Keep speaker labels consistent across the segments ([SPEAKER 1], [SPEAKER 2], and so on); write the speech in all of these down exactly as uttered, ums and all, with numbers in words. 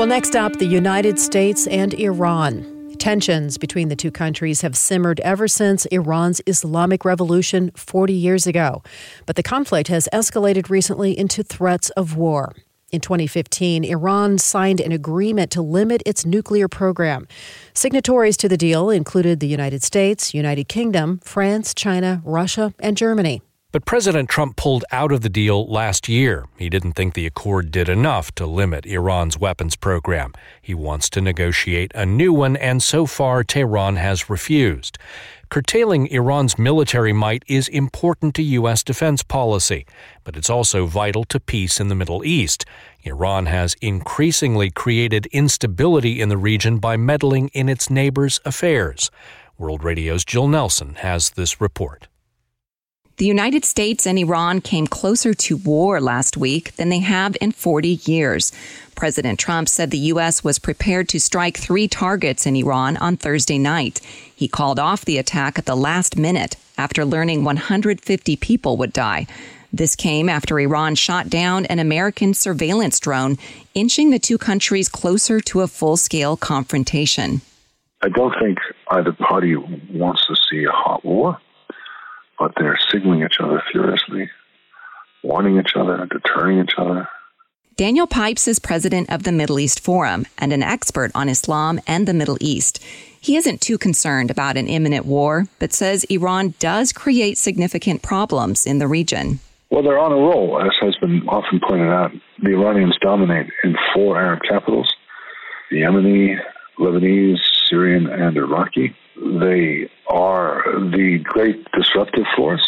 [SPEAKER 1] Well, next up, the United States and Iran. Tensions between the two countries have simmered ever since Iran's Islamic Revolution forty years ago. But the conflict has escalated recently into threats of war. In twenty fifteen, Iran signed an agreement to limit its nuclear program. Signatories to the deal included the United States, United Kingdom, France, China, Russia, and Germany.
[SPEAKER 2] But President Trump pulled out of the deal last year. He didn't think the accord did enough to limit Iran's weapons program. He wants to negotiate a new one, and so far Tehran has refused. Curtailing Iran's military might is important to U S defense policy, but it's also vital to peace in the Middle East. Iran has increasingly created instability in the region by meddling in its neighbors' affairs. World Radio's Jill Nelson has this report.
[SPEAKER 3] The United States and Iran came closer to war last week than they have in forty years. President Trump said the U S was prepared to strike three targets in Iran on Thursday night. He called off the attack at the last minute after learning one hundred fifty people would die. This came after Iran shot down an American surveillance drone, inching the two countries closer to a full-scale confrontation.
[SPEAKER 4] I don't think either party wants to see a hot war, but they're signaling each other furiously, warning each other, deterring each other.
[SPEAKER 3] Daniel Pipes is president of the Middle East Forum and an expert on Islam and the Middle East. He isn't too concerned about an imminent war, but says Iran does create significant problems in the region.
[SPEAKER 4] Well, they're on a roll, as has been often pointed out. The Iranians dominate in four Arab capitals: the Yemeni, Lebanese, Syrian, and Iraqi. They are the great disruptive force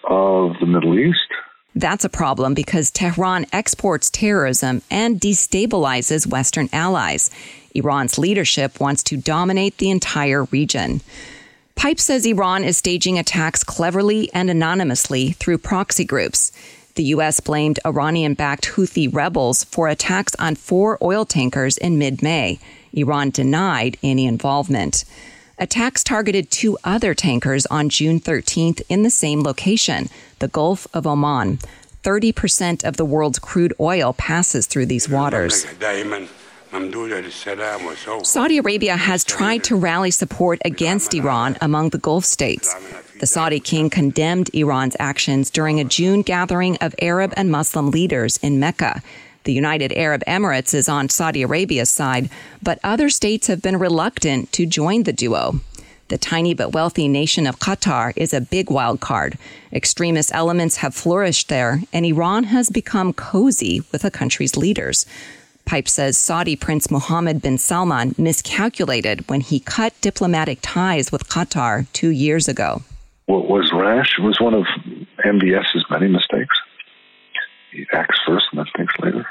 [SPEAKER 4] of the Middle East.
[SPEAKER 3] That's a problem because Tehran exports terrorism and destabilizes Western allies. Iran's leadership wants to dominate the entire region. Pipes says Iran is staging attacks cleverly and anonymously through proxy groups. The U S blamed Iranian-backed Houthi rebels for attacks on four oil tankers in mid-May. Iran denied any involvement. Attacks targeted two other tankers on June thirteenth in the same location, the Gulf of Oman. thirty percent of the world's crude oil passes through these waters. Saudi Arabia has tried to rally support against Iran among the Gulf states. The Saudi king condemned Iran's actions during a June gathering of Arab and Muslim leaders in Mecca. The United Arab Emirates is on Saudi Arabia's side, but other states have been reluctant to join the duo. The tiny but wealthy nation of Qatar is a big wild card. Extremist elements have flourished there, and Iran has become cozy with the country's leaders. Pipe says Saudi Prince Mohammed bin Salman miscalculated when he cut diplomatic ties with Qatar two years ago.
[SPEAKER 4] What was rash was one of M B S's many mistakes. He acts first and then thinks later.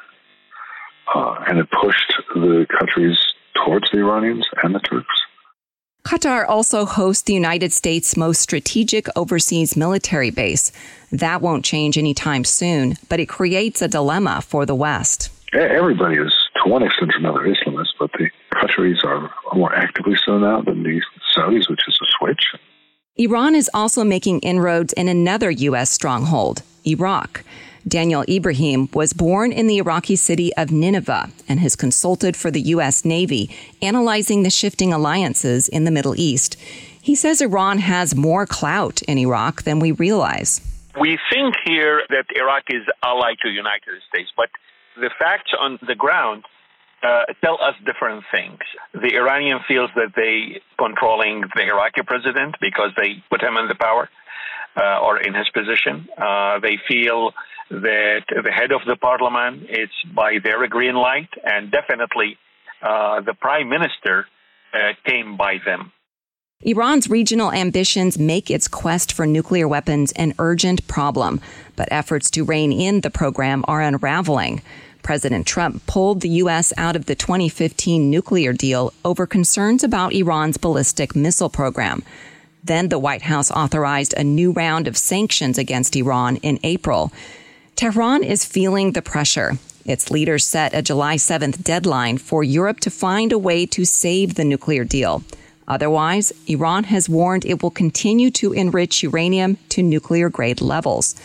[SPEAKER 4] Uh, and it pushed the countries towards the Iranians and the Turks.
[SPEAKER 3] Qatar also hosts the United States' most strategic overseas military base. That won't change anytime soon, but it creates a dilemma for the West.
[SPEAKER 4] Everybody is, to one extent or another, Islamist, but the Qataris are more actively so now than the Saudis, which is a switch.
[SPEAKER 3] Iran is also making inroads in another U S stronghold, Iraq. Daniel Ibrahim was born in the Iraqi city of Nineveh and has consulted for the U S Navy, analyzing the shifting alliances in the Middle East. He says Iran has more clout in Iraq than we realize.
[SPEAKER 5] We think here that Iraq is allied to the United States, but the facts on the ground uh, tell us different things. The Iranian feels that they controlling the Iraqi president because they put him in the power uh, or in his position. Uh, they feel that the head of the parliament is by their green light, and definitely uh, the prime minister uh, came by them.
[SPEAKER 3] Iran's regional ambitions make its quest for nuclear weapons an urgent problem, but efforts to rein in the program are unraveling. President Trump pulled the U S out of the twenty fifteen nuclear deal over concerns about Iran's ballistic missile program. Then the White House authorized a new round of sanctions against Iran in April. Tehran is feeling the pressure. Its leaders set a July seventh deadline for Europe to find a way to save the nuclear deal. Otherwise, Iran has warned it will continue to enrich uranium to nuclear-grade levels.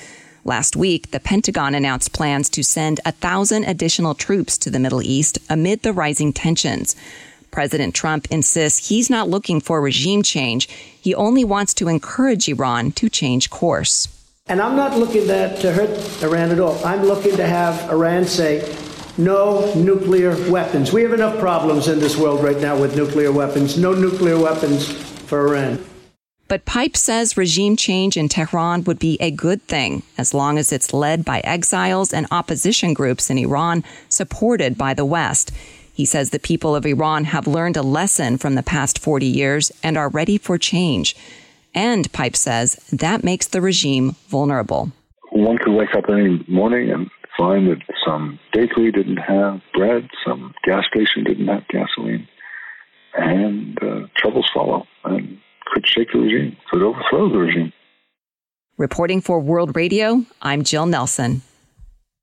[SPEAKER 3] Last week, the Pentagon announced plans to send a thousand additional troops to the Middle East amid the rising tensions. President Trump insists he's not looking for regime change. He only wants to encourage Iran to change course.
[SPEAKER 6] And I'm not looking that to hurt Iran at all. I'm looking to have Iran say no nuclear weapons. We have enough problems in this world right now with nuclear weapons. No nuclear weapons for Iran.
[SPEAKER 3] But Pipe says regime change in Tehran would be a good thing as long as it's led by exiles and opposition groups in Iran supported by the West. He says the people of Iran have learned a lesson from the past forty years and are ready for change. And Pipe says that makes the regime vulnerable.
[SPEAKER 4] One could wake up any morning and find that some bakery didn't have bread, some gas station didn't have gasoline, and uh, troubles follow and could shake the regime, could overthrow the regime.
[SPEAKER 3] Reporting for World Radio, I'm Jill Nelson.